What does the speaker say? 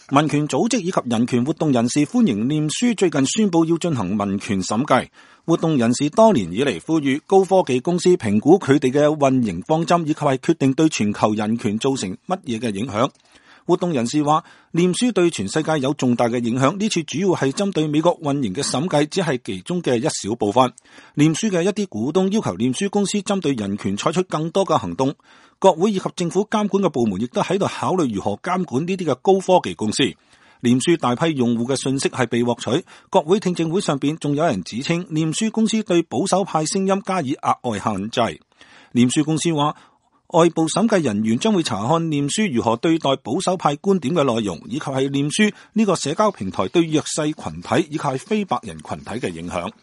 民權組織以及人權活動人士歡迎臉書最近宣布要進行民權審計。活動人士多年以嚟呼籲高科技公司評估佢哋嘅運營方針，以及係決定對全球人權造成乜嘢嘅影響。活動人士話，臉書對全世界有重大嘅影響，呢次主要係針對美國運營嘅審計，只係其中嘅一小部分。臉書嘅一啲股東要求臉書公司針對人權採取更多嘅行動。國會以及政府監管嘅部門亦都喺度考慮如何監管呢啲嘅高科技公司。臉書大批用戶嘅信息係被獲取，國會聽證會上邊仲有人指稱臉書公司對保守派聲音加以額外限制。臉書公司話，外部審計人員將會查看臉書如何對待保守派觀點嘅內容，以及係臉書呢個社交平台對弱勢群體以及係非白人群體嘅影響。